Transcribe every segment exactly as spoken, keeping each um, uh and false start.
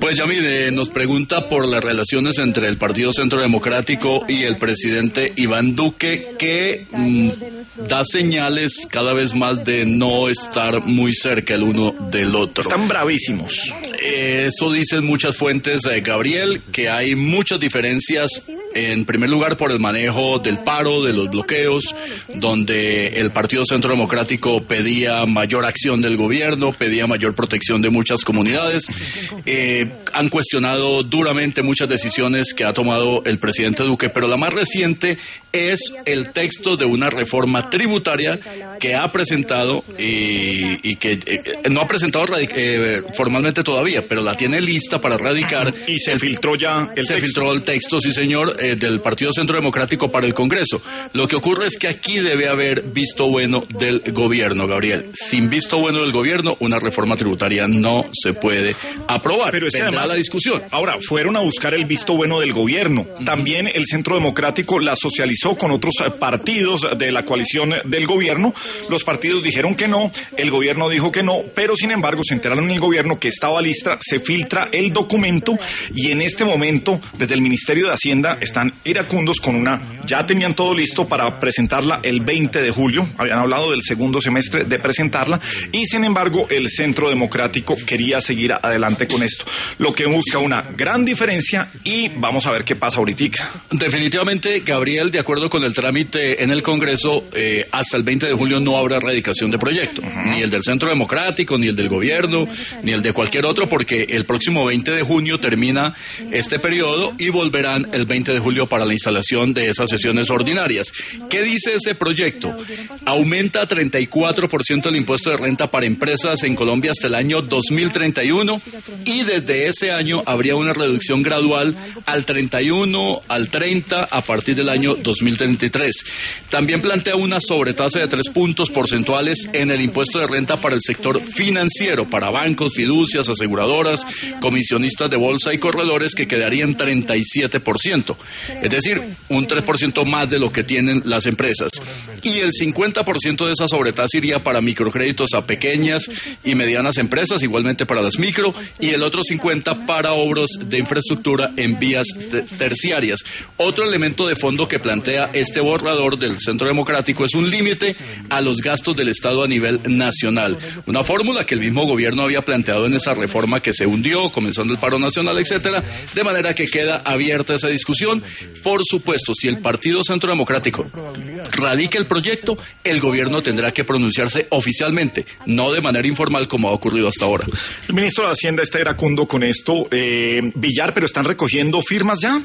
Pues ya mire, nos pregunta por las relaciones entre el Partido Centro Democrático y el presidente Iván Duque, que mmm, da señales cada vez más de no estar muy cerca el uno del otro. Están bravísimos. Eso dicen muchas fuentes, eh, Gabriel, que hay muchas diferencias, en primer lugar por el manejo del paro, de los bloqueos, donde el Partido Centro Democrático pedía mayor acción del gobierno, pedía mayor protección de muchas comunidades. Eh, han cuestionado duramente muchas decisiones que ha tomado el presidente Duque, pero la más reciente es el texto de una reforma tributaria que ha presentado y, y que eh, no ha presentado eh, formalmente todavía, pero la tiene lista para radicar. Y se filtró ya el Se texto. filtró el texto, sí señor, eh, del Partido Centro Democrático para el Congreso. Lo que ocurre es que aquí debe haber visto bueno del gobierno, Gabriel. Sin visto bueno del gobierno, una reforma tributaria no se puede aprobar. Pero es que Vendrá además, la discusión. Ahora, fueron a buscar el visto bueno del gobierno. También el Centro Democrático la socializó con otros partidos de la coalición del gobierno. Los partidos dijeron que no, el gobierno dijo que no, pero sin embargo se enteraron en el gobierno que estaba lista, se filtra el documento y en este momento desde el Ministerio de Hacienda están iracundos con una, ya tenían todo listo para presentarla el veinte de julio, habían hablado del segundo semestre de presentarla y sin embargo el Centro Democrático quería seguir adelante con esto, lo que busca una gran diferencia y vamos a ver qué pasa ahorita. Definitivamente, Gabriel, de acuerdo con el trámite en el Congreso, eh, hasta el veinte de julio no habrá erradicación de proyecto, uh-huh. ni el del Centro Democrático, ni el del gobierno, ni el de cualquier otro, porque el próximo veinte de junio termina este periodo y volverán el veinte de julio para la instalación de esas sesiones ordinarias. ¿Qué dice ese proyecto? Aumenta a treinta y cuatro por ciento el impuesto de renta para empresas en Colombia hasta el año dos mil treinta y uno y desde ese año habría una reducción gradual al treinta y uno, al treinta a partir del año dos mil treinta y tres. También plantea una sobretasa de tres puntos porcentuales en el impuesto de renta para el sector financiero, para bancos, fiducias, aseguradoras, comisionistas de bolsa y corredores, que quedaría en treinta y siete por ciento. Es decir, un tres por ciento más de lo que tienen las empresas. Y el cincuenta por ciento de esa sobretasa iría para microcréditos a pequeñas y medianas empresas, igualmente para las micro, y el otro cincuenta por ciento para obras de infraestructura en vías terciarias. Otro elemento de fondo que plantea este borrador del Centro Democrático es un límite a los gastos del Estado a nivel nacional. Una fórmula que el mismo gobierno había planteado en esa reforma que se hundió, comenzando el paro nacional, etcétera, de manera que queda abierta esa discusión. Por supuesto, si el Partido Centro Democrático radica el proyecto, el gobierno tendrá que pronunciarse oficialmente, no de manera informal como ha ocurrido hasta ahora. El ministro de Hacienda está iracundo con esto, eh, Villar, pero ¿están recogiendo firmas ya?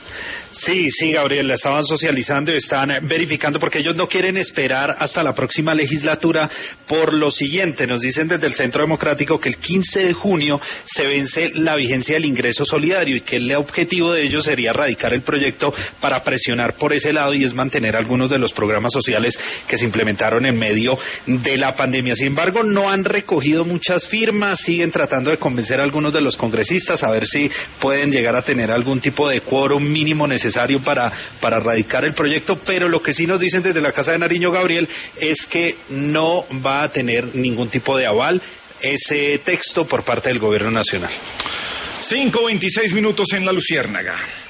Sí, sí, Gabriel, la estaban socializando y están verificando porque ellos no quieren esperar hasta la próxima legislatura por lo siguiente. Nos dicen desde el Centro Democrático que el quince de junio se vence la vigencia del ingreso solidario y que el objetivo de ellos sería radicar el proyecto para presionar por ese lado y es mantener algunos de los programas sociales que se implementaron en medio de la pandemia. Sin embargo, no han recogido muchas firmas, siguen tratando de convencer a algunos de los congresistas a ver si pueden llegar a tener algún tipo de quórum mínimo necesario necesario para, para radicar el proyecto, pero lo que sí nos dicen desde la Casa de Nariño, Gabriel, es que no va a tener ningún tipo de aval ese texto por parte del Gobierno Nacional. cinco veintiséis minutos en La Luciérnaga.